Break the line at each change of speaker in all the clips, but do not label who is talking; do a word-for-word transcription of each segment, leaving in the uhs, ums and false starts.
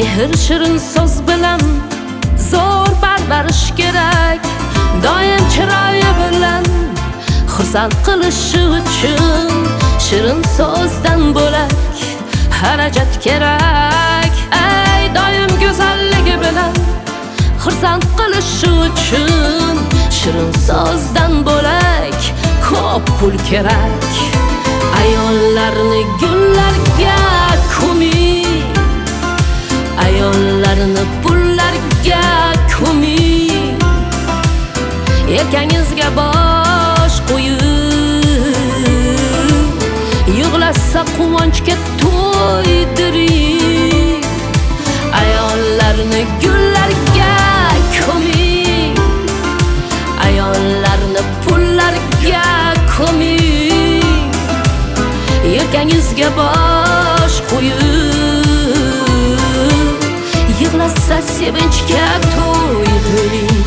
mehr shirin so'z bilan zo'r parvarish kerak. Doim chiroyi bilan xursand qilishi uchun shirin so'zdan bo'lak xarajat kerak. Ey doim go'zalligi bilan xursand qilishi uchun shirin so'zdan bo'lak ko'p pul kerak. Ayollarni gullarga ko'ming, ayollarni pullarga ko'ming, yelkangizga bosh qo'yib, yig'lasa quvonchga to'ydiring. Ayollarni gullarga ko'ming, ayollarni pullarga ko'ming, yelkangizga bosh qo'yib, yig'lasa sevinchga to'ydiring.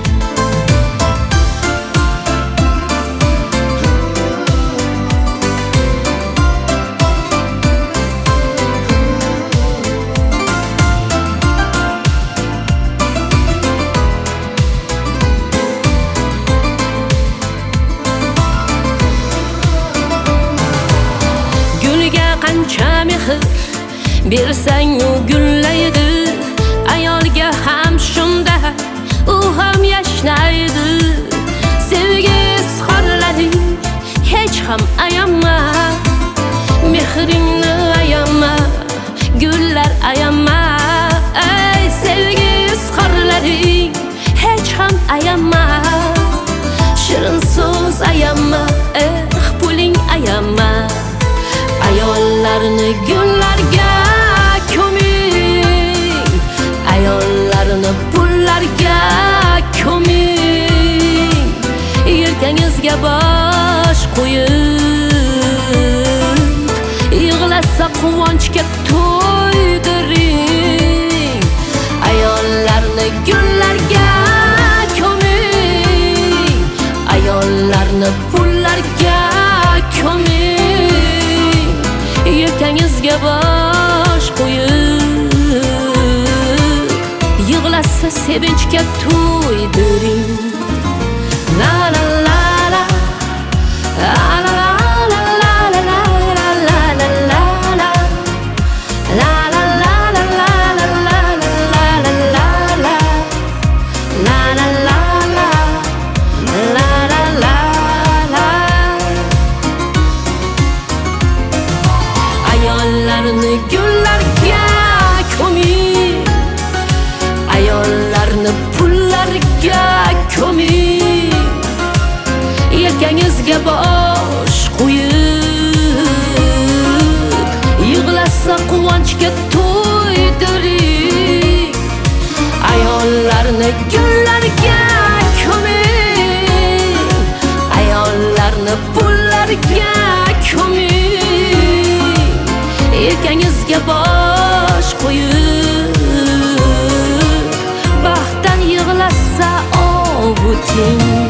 Qancha mehr bersang u gullaydi, ayolga ham shunda u ham yashnaydi. Sevgi izhorlaring hech ham ayama, mehringni ayama, gullar ayama. Ey sevgi izhorlaring hech ham ayama, shirin so'z ayama, eh puling ayama. Ayollarni gullarga ko'ming, ayollarni pullarga ko'ming, yelkangizga bosh qo'yib, yig'lasa quvonchga to'ydiring. Ayollarni gullarga ko'ming, ayollarni pullarga ko'ming, yelkangizga bosh qo'yib, yig'lasa sevinchga to'ydiring. La la la la, la la la la la la la la la la la, la la la la la la la la la la, la la la la, la la la la. Ayollarni gullarga ko'ming, ayollarni pullarga ko'ming, yelkangizga bosh qo'yib, yig'lasa quvonchga to'ydiring. Ayollarni gullarga ko'ming, ayollarni pullarga ko'ming, yelkangizga bosh qo'yib, baxtdan yig'lasa ovuting.